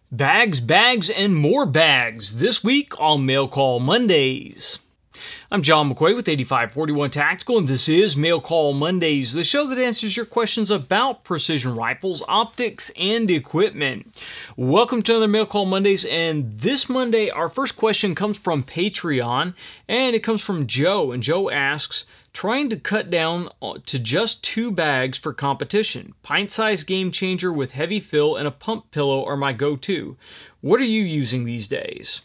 Bags, bags, and more bags this week on Mail Call Mondays. I'm John McQuay with 8541 Tactical, and this is Mail Call Mondays, the show that answers your questions about precision rifles, optics, and equipment. Welcome to another Mail Call Mondays, and this Monday our first question comes from Patreon, and it comes from Joe, and Joe asks, trying to cut down to just 2 bags for competition. Pint-sized Game Changer with heavy fill and a pump pillow are my go-to. What are you using these days?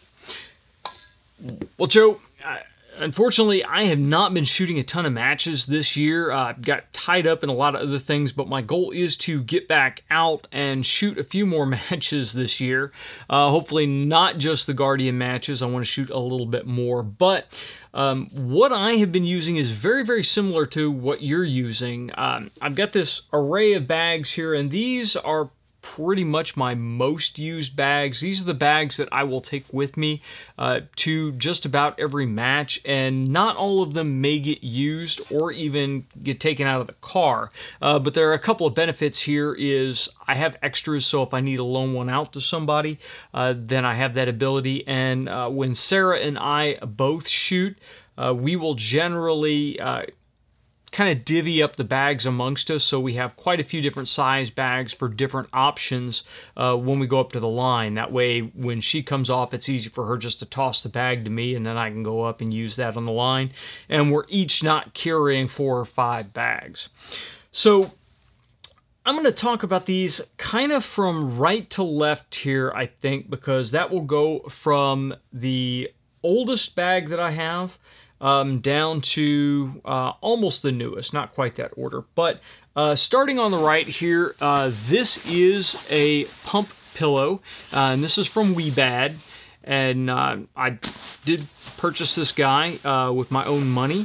Well, Joe, unfortunately, I have not been shooting a ton of matches this year. Got tied up in a lot of other things, but my goal is to get back out and shoot a few more matches this year. Hopefully not just the Guardian matches. I want to shoot a little bit more, but what I have been using is very, very similar to what you're using. I've got this array of bags here, and these are pretty much my most used bags. These are the bags that I will take with me to just about every match, and not all of them may get used or even get taken out of the car. But there are a couple of benefits here. Is I have extras, so if I need to loan one out to somebody, then I have that ability. And when Sarah and I both shoot, we will generally kind of divvy up the bags amongst us, so we have quite a few different size bags for different options when we go up to the line. That way, when she comes off, it's easy for her just to toss the bag to me, and then I can go up and use that on the line. And we're each not carrying 4 or 5 bags. So I'm going to talk about these kind of from right to left here, I think, because that will go from the oldest bag that I have down to almost the newest, not quite that order. But starting on the right here, this is a pump pillow, and this is from WeBad, and I did purchase this guy with my own money.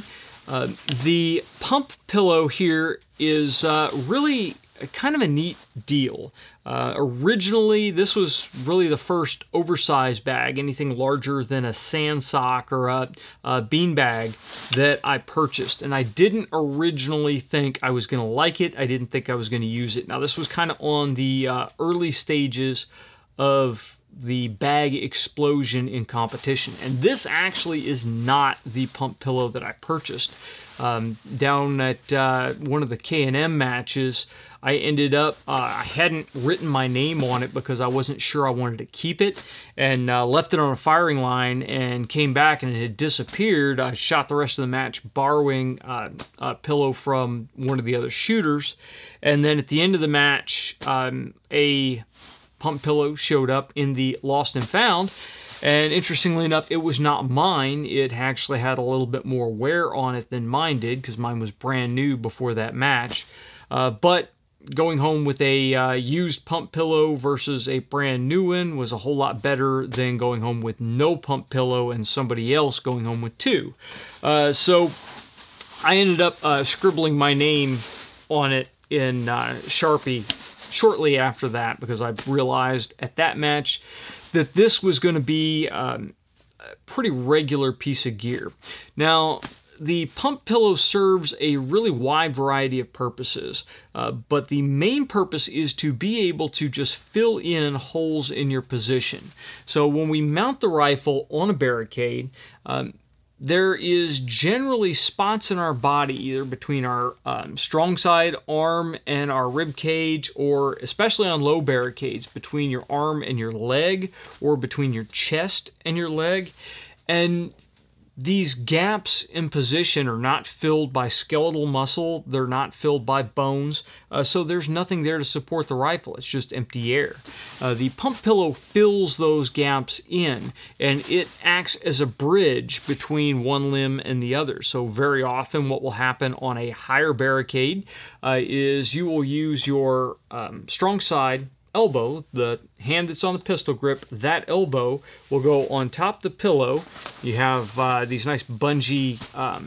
The pump pillow here is really kind of a neat deal. Originally, this was really the first oversized bag, anything larger than a sand sock or a bean bag that I purchased. And I didn't originally think I was going to like it. I didn't think I was going to use it. Now, this was kind of on the early stages of the bag explosion in competition. And this actually is not the pump pillow that I purchased. Down at one of the K&M matches, I ended up, I hadn't written my name on it because I wasn't sure I wanted to keep it, and left it on a firing line and came back and it had disappeared. I shot the rest of the match borrowing a pillow from one of the other shooters, and then at the end of the match, a pump pillow showed up in the lost and found. And interestingly enough, it was not mine. It actually had a little bit more wear on it than mine did, because mine was brand new before that match. But going home with a used pump pillow versus a brand new one was a whole lot better than going home with no pump pillow and somebody else going home with 2. So I ended up scribbling my name on it in Sharpie shortly after that, because I realized at that match that this was going to be a pretty regular piece of gear. Now, the pump pillow serves a really wide variety of purposes, but the main purpose is to be able to just fill in holes in your position. So when we mount the rifle on a barricade, there is generally spots in our body, either between our strong side arm and our rib cage, or especially on low barricades, between your arm and your leg, or between your chest and your leg. And these gaps in position are not filled by skeletal muscle, they're not filled by bones, so there's nothing there to support the rifle. It's just empty air. The pump pillow fills those gaps in, and it acts as a bridge between one limb and the other. So very often what will happen on a higher barricade is you will use your strong side elbow, the hand that's on the pistol grip, that elbow will go on top of the pillow. You have these nice bungee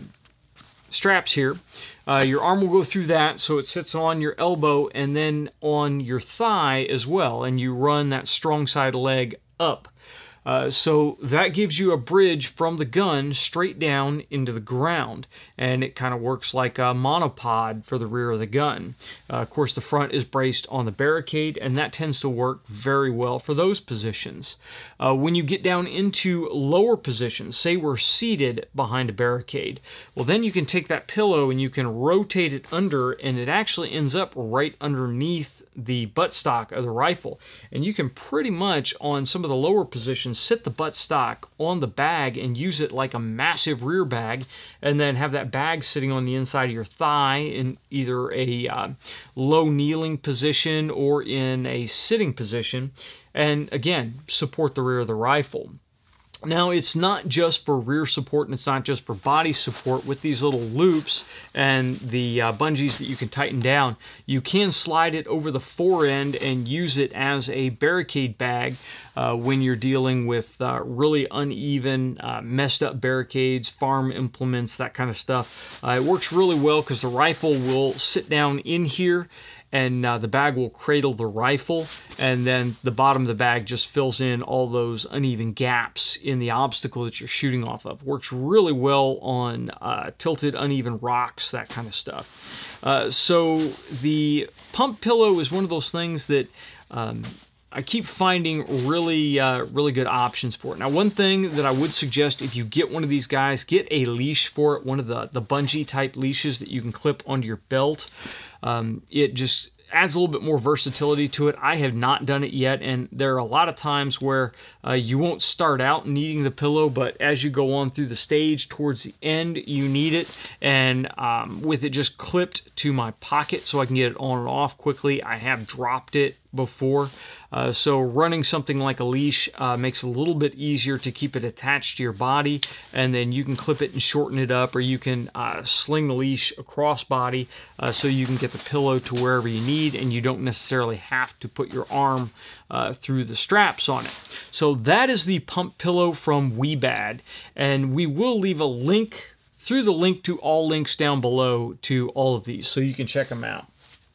straps here. Your arm will go through that, so it sits on your elbow and then on your thigh as well, and you run that strong side leg up. So that gives you a bridge from the gun straight down into the ground, and it kind of works like a monopod for the rear of the gun. Of course, the front is braced on the barricade, and that tends to work very well for those positions. When you get down into lower positions, say we're seated behind a barricade, well, then you can take that pillow and you can rotate it under, and it actually ends up right underneath the buttstock of the rifle, and you can pretty much on some of the lower positions sit the buttstock on the bag and use it like a massive rear bag, and then have that bag sitting on the inside of your thigh in either a low kneeling position or in a sitting position, and again support the rear of the rifle. Now, it's not just for rear support and it's not just for body support. With these little loops and the bungees that you can tighten down, you can slide it over the fore end and use it as a barricade bag when you're dealing with really uneven, messed up barricades, farm implements, that kind of stuff. It works really well because the rifle will sit down in here, and the bag will cradle the rifle, and then the bottom of the bag just fills in all those uneven gaps in the obstacle that you're shooting off of. Works really well on tilted, uneven rocks, that kind of stuff. So the pump pillow is one of those things that I keep finding really good options for it. Now, one thing that I would suggest, if you get one of these guys, get a leash for it, one of the bungee type leashes that you can clip onto your belt. It just adds a little bit more versatility to it. I have not done it yet, and there are a lot of times where you won't start out needing the pillow, but as you go on through the stage towards the end, you need it. And with it just clipped to my pocket so I can get it on and off quickly, I have dropped it before. So running something like a leash makes it a little bit easier to keep it attached to your body, and then you can clip it and shorten it up, or you can sling the leash across body so you can get the pillow to wherever you need, and you don't necessarily have to put your arm through the straps on it. So that is the pump pillow from WeBad, and we will leave a link through the link to all links down below to all of these, so you can check them out.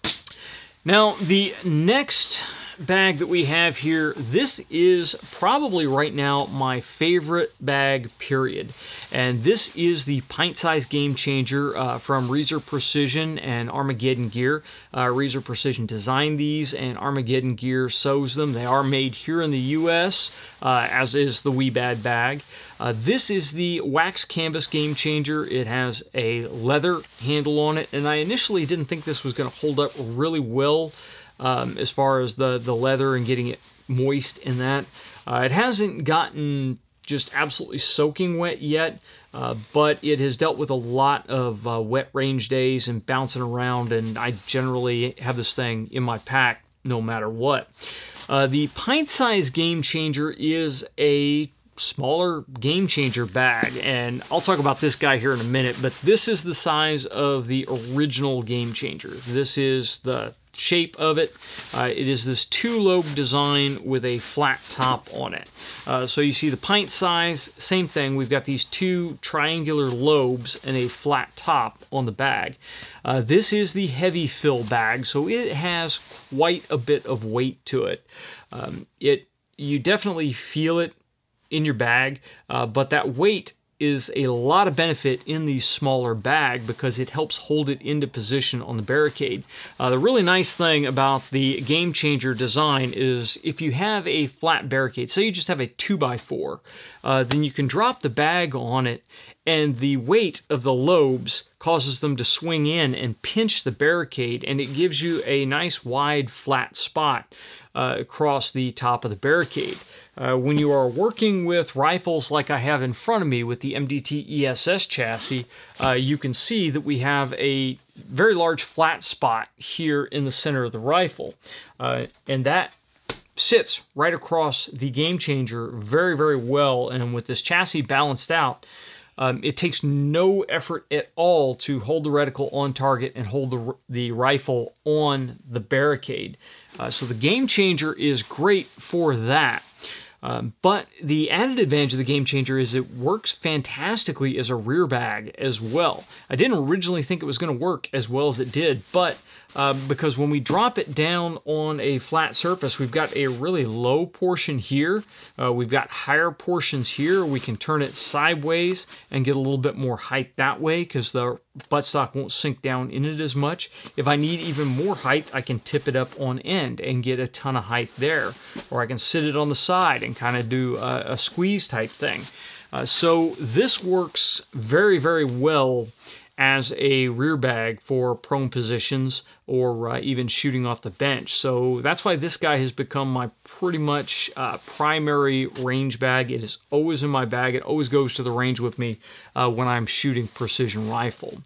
Now, the next bag that we have here, this is probably right now my favorite bag, period. And this is the Pint Size Game Changer from Reezer Precision and Armageddon Gear. Reezer Precision designed these, and Armageddon Gear sews them. They are made here in the US, as is the WeBad bag. This is the Wax Canvas Game Changer. It has a leather handle on it, and I initially didn't think this was going to hold up really well as far as the leather and getting it moist in that. It hasn't gotten just absolutely soaking wet yet, but it has dealt with a lot of wet range days and bouncing around, and I generally have this thing in my pack no matter what. The Pint Size Game Changer is a smaller Game Changer bag, and I'll talk about this guy here in a minute, but this is the size of the original Game Changer. This is the shape of it. It is this two-lobe design with a flat top on it. So you see the pint size, same thing. We've got these two triangular lobes and a flat top on the bag. This is the heavy fill bag, so it has quite a bit of weight to it. You definitely feel it in your bag, but that weight is a lot of benefit in the smaller bag because it helps hold it into position on the barricade. The really nice thing about the Game Changer design is if you have a flat barricade, say you just have a 2x4, then you can drop the bag on it, and the weight of the lobes causes them to swing in and pinch the barricade, and it gives you a nice wide flat spot across the top of the barricade. When you are working with rifles like I have in front of me with the MDT ESS chassis, you can see that we have a very large flat spot here in the center of the rifle, and that sits right across the Game Changer very, very well. And with this chassis balanced out, it takes no effort at all to hold the reticle on target and hold the rifle on the barricade. So the Game Changer is great for that. But the added advantage of the Game Changer is it works fantastically as a rear bag as well. I didn't originally think it was going to work as well as it did, but because when we drop it down on a flat surface, we've got a really low portion here. We've got higher portions here. We can turn it sideways and get a little bit more height that way because the buttstock won't sink down in it as much. If I need even more height, I can tip it up on end and get a ton of height there. Or I can sit it on the side and kind of do a squeeze type thing. So this works very, very well as a rear bag for prone positions or even shooting off the bench. So that's why this guy has become my pretty much primary range bag. It is always in my bag. It always goes to the range with me when I'm shooting precision rifle.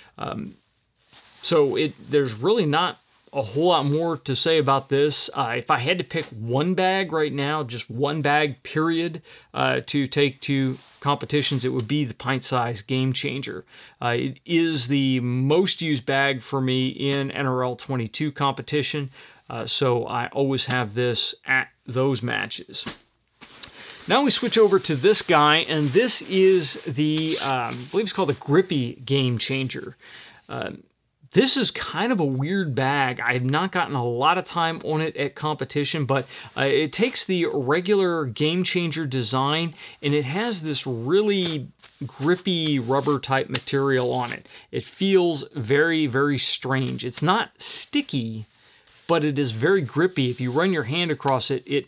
So there's really not a whole lot more to say about this. If I had to pick one bag right now, just one bag, period, to take to competitions, it would be the Pint Size Game Changer. It is the most used bag for me in NRL 22 competition, so I always have this at those matches. Now we switch over to this guy, and this is the, I believe it's called the Grippy Game Changer. This is kind of a weird bag. I have not gotten a lot of time on it at competition, but it takes the regular Game Changer design and it has this really grippy rubber type material on it. It feels very, very strange. It's not sticky, but it is very grippy. If you run your hand across it, it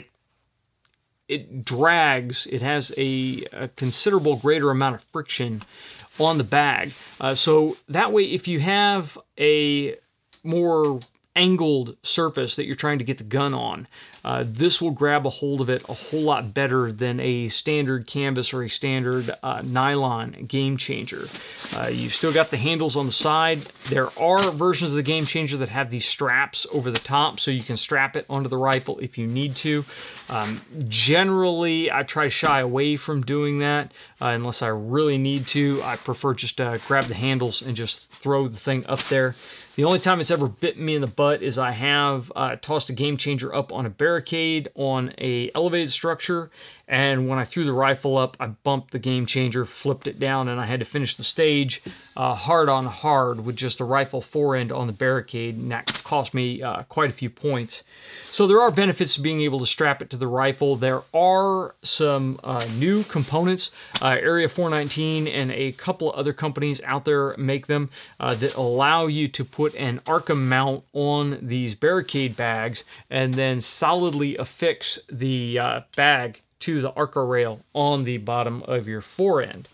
drags. It has a considerable greater amount of friction on the bag. So that way, if you have a more angled surface that you're trying to get the gun on, this will grab a hold of it a whole lot better than a standard canvas or a standard nylon Game Changer. You've still got the handles on the side. There are versions of the Game Changer that have these straps over the top so you can strap it onto the rifle if you need to. Generally, I try to shy away from doing that unless I really need to. I prefer just to grab the handles and just throw the thing up there. The only time it's ever bitten me in the butt is I have tossed a Game Changer up on a barricade on a elevated structure, and when I threw the rifle up, I bumped the Game Changer, flipped it down, and I had to finish the stage hard on hard with just the rifle forend on the barricade, and that cost me quite a few points. So there are benefits to being able to strap it to the rifle. There are some new components. Area 419 and a couple of other companies out there make them that allow you to put an Arkham mount on these barricade bags and then solidly affix the bag to the Arca rail on the bottom of your forend.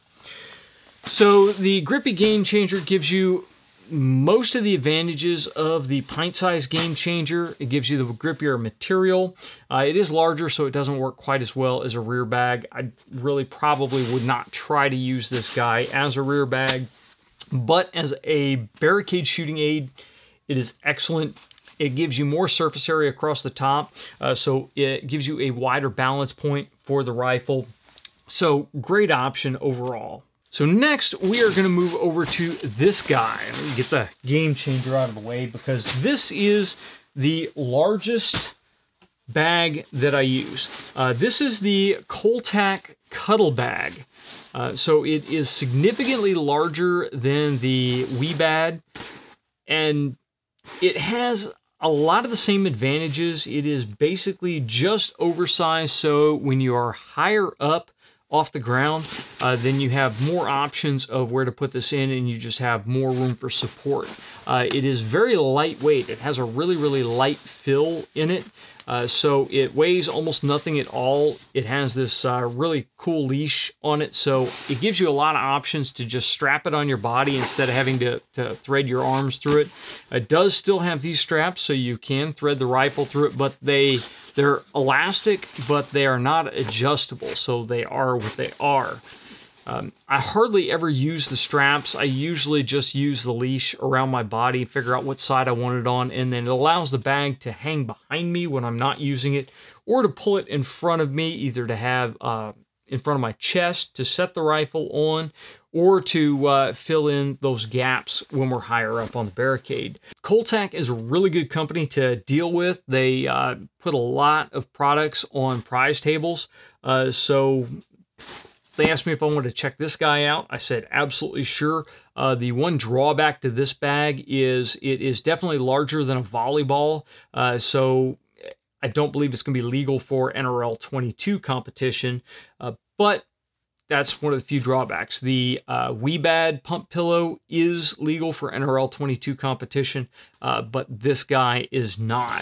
So the Grippy Game Changer gives you most of the advantages of the Pint Size Game Changer. It gives you the grippier material. It is larger, so it doesn't work quite as well as a rear bag. I really probably would not try to use this guy as a rear bag, but as a barricade shooting aid, it is excellent. It gives you more surface area across the top, so it gives you a wider balance point for the rifle. So great option overall. So next, we are going to move over to this guy. Let me get the Game Changer out of the way because this is the largest bag that I use. This is the Coltac Cuddle Bag. So it is significantly larger than the Weebad, and it has a lot of the same advantages. It is basically just oversized, so when you are higher up off the ground, then you have more options of where to put this in and you just have more room for support. It is very lightweight. It has a really, really light fill in it. So it weighs almost nothing at all. It has this really cool leash on it, so it gives you a lot of options to just strap it on your body instead of having to thread your arms through it. It does still have these straps, so you can thread the rifle through it, but they're elastic, but they are not adjustable, so they are what they are. I hardly ever use the straps. I usually just use the leash around my body, figure out what side I want it on, and then it allows the bag to hang behind me when I'm not using it, or to pull it in front of me, either to have in front of my chest to set the rifle on, or to fill in those gaps when we're higher up on the barricade. Coltac is a really good company to deal with. They put a lot of products on prize tables, so they asked me if I wanted to check this guy out. I said absolutely sure. The one drawback to this bag is it is definitely larger than a volleyball, so I don't believe it's going to be legal for NRL 22 competition, but that's one of the few drawbacks. The WeBad pump pillow is legal for NRL 22 competition, but this guy is not.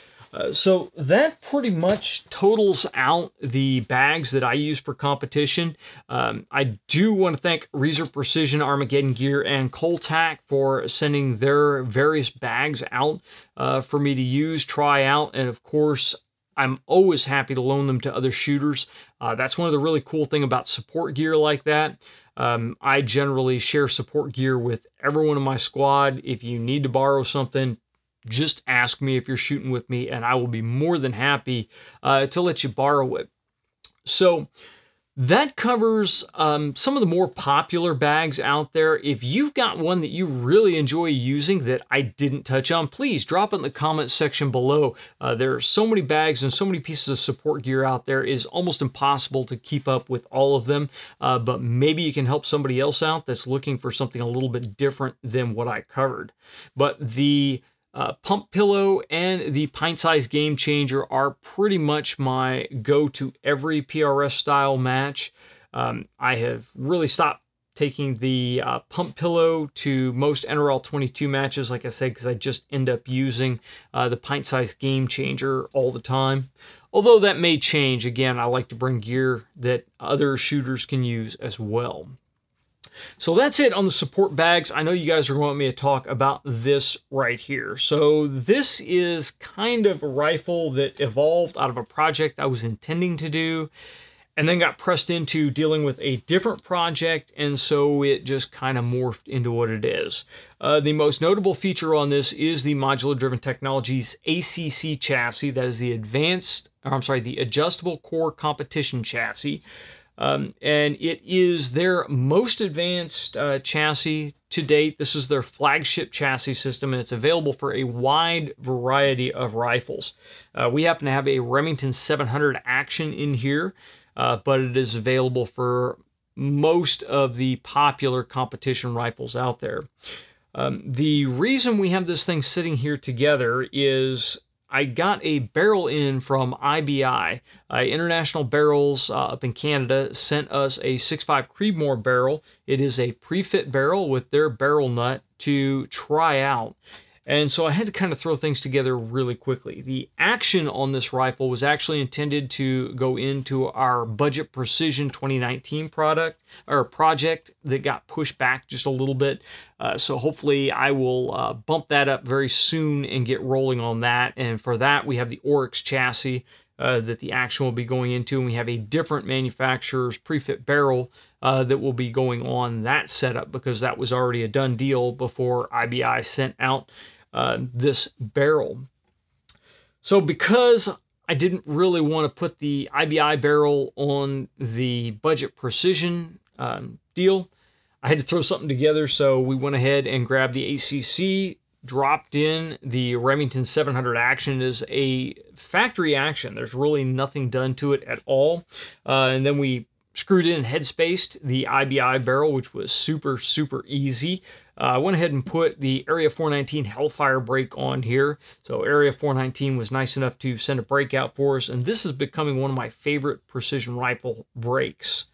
So that pretty much totals out the bags that I use for competition. I do want to thank Reeser Precision, Armageddon Gear, and Coltac for sending their various bags out for me to use, try out, and of course, I'm always happy to loan them to other shooters. That's one of the really cool thing about support gear like that. I generally share support gear with everyone in my squad. If you need to borrow something, just ask me if you're shooting with me, and I will be more than happy to let you borrow it. So that covers some of the more popular bags out there. If you've got one that you really enjoy using that I didn't touch on, please drop it in the comments section below. There are so many bags and so many pieces of support gear out there, it is almost impossible to keep up with all of them, but maybe you can help somebody else out that's looking for something a little bit different than what I covered. But the pump pillow and the pint-sized game changer are pretty much my go-to every PRS style match. I have really stopped taking the pump pillow to most NRL 22 matches, like I said, because I just end up using the pint-sized game changer all the time. Although that may change. Again, I like to bring gear that other shooters can use as well. So that's it on the support bags. I know you guys are wanting me to talk about this right here. So this is kind of a rifle that evolved out of a project I was intending to do, and then got pressed into dealing with a different project, and so it just kind of morphed into what it is. The most notable feature on this is the Modular Driven Technologies ACC chassis. That is the the Adjustable Core Competition chassis. And it is their most advanced chassis to date. This is their flagship chassis system, and it's available for a wide variety of rifles. We happen to have a Remington 700 Action in here, but it is available for most of the popular competition rifles out there. The reason we have this thing sitting here together is I got a barrel in from IBI. International Barrels up in Canada sent us a 6.5 Creedmoor barrel. It is a pre-fit barrel with their barrel nut to try out. And so I had to kind of throw things together really quickly. The action on this rifle was actually intended to go into our Budget Precision 2019 project that got pushed back just a little bit. So hopefully I will bump that up very soon and get rolling on that. And for that, we have the Oryx chassis that the action will be going into. And we have a different manufacturer's pre-fit barrel that will be going on that setup, because that was already a done deal before IBI sent out this barrel. So because I didn't really want to put the IBI barrel on the Budget Precision deal, I had to throw something together, so we went ahead and grabbed the ACC, dropped in the Remington 700 Action. It is a factory action. There's really nothing done to it at all. And then we screwed in and headspaced the IBI barrel, which was super, super easy. I went ahead and put the Area 419 Hellfire brake on here. So Area 419 was nice enough to send a brake out for us, and this is becoming one of my favorite precision rifle brakes.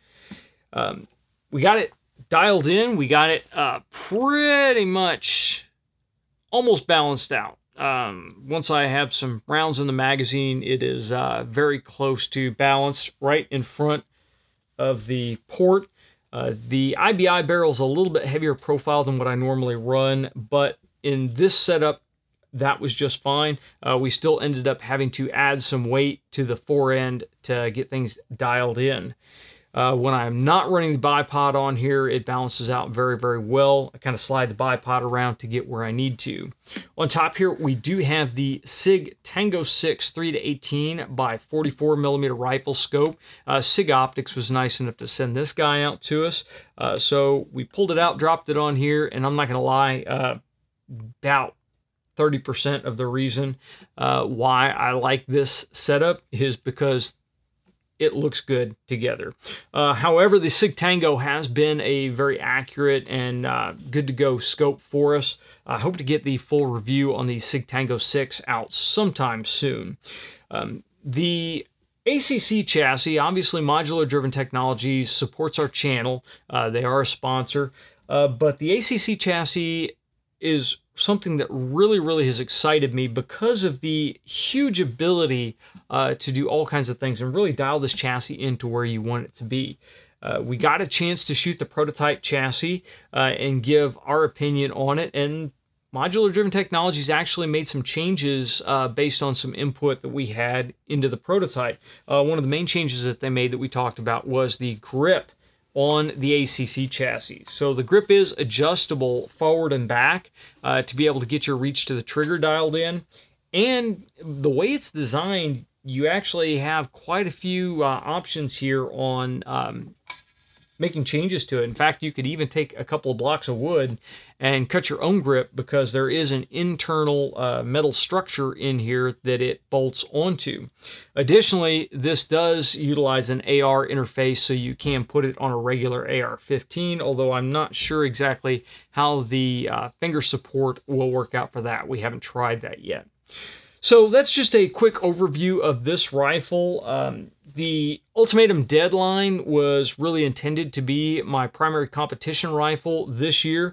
We got it dialed in. We got it pretty much almost balanced out. Once I have some rounds in the magazine, it is very close to balanced right in front of the port. The IBI barrel is a little bit heavier profile than what I normally run, but in this setup, that was just fine. We still ended up having to add some weight to the fore end to get things dialed in. When I'm not running the bipod on here, it balances out very, very well. I kind of slide the bipod around to get where I need to. On top here, we do have the SIG Tango 6 3-18 by 44 millimeter rifle scope. SIG Optics was nice enough to send this guy out to us. So we pulled it out, dropped it on here, and I'm not going to lie, about 30% of the reason why I like this setup is because it looks good together. However, the SIG Tango has been a very accurate and good to go scope for us. I hope to get the full review on the SIG Tango 6 out sometime soon. The ACC chassis, obviously Modular Driven Technologies, supports our channel. They are a sponsor, but the ACC chassis is something that really has excited me because of the huge ability to do all kinds of things and really dial this chassis into where you want it to be. We got a chance to shoot the prototype chassis and give our opinion on it, and Modular Driven Technologies actually made some changes based on some input that we had into the prototype. One of the main changes that they made that we talked about was the grip on the ACC chassis. So the grip is adjustable forward and back to be able to get your reach to the trigger dialed in. And the way it's designed, you actually have quite a few options here on making changes to it. In fact, you could even take a couple of blocks of wood and cut your own grip because there is an internal metal structure in here that it bolts onto. Additionally, this does utilize an AR interface, so you can put it on a regular AR-15, although I'm not sure exactly how the finger support will work out for that. We haven't tried that yet. So that's just a quick overview of this rifle. The Ultimatum Deadline was really intended to be my primary competition rifle this year,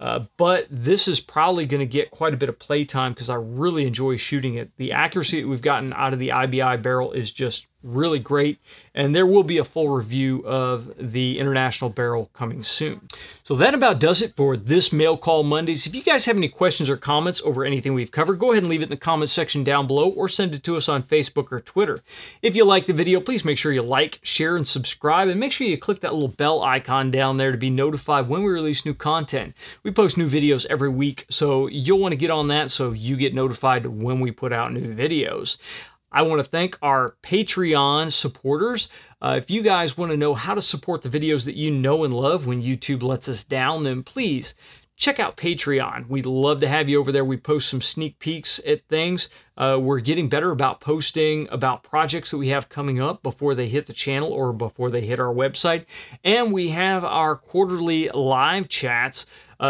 but this is probably going to get quite a bit of playtime because I really enjoy shooting it. The accuracy that we've gotten out of the IBI barrel is just really great, and there will be a full review of the International Barrel coming soon. So that about does it for this Mail Call Mondays. If you guys have any questions or comments over anything we've covered, go ahead and leave it in the comments section down below or send it to us on Facebook or Twitter. If you like the video, please make sure you like, share, and subscribe, and make sure you click that little bell icon down there to be notified when we release new content. We post new videos every week, so you'll want to get on that so you get notified when we put out new videos. I want to thank our Patreon supporters. If you guys want to know how to support the videos that you know and love when YouTube lets us down, then please check out Patreon. We'd love to have you over there. We post some sneak peeks at things. We're getting better about posting about projects that we have coming up before they hit the channel or before they hit our website. And we have our quarterly live chats.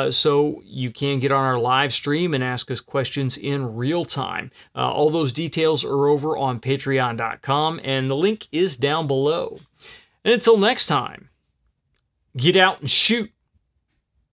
So you can get on our live stream and ask us questions in real time. All those details are over on patreon.com, and the link is down below. And until next time, get out and shoot.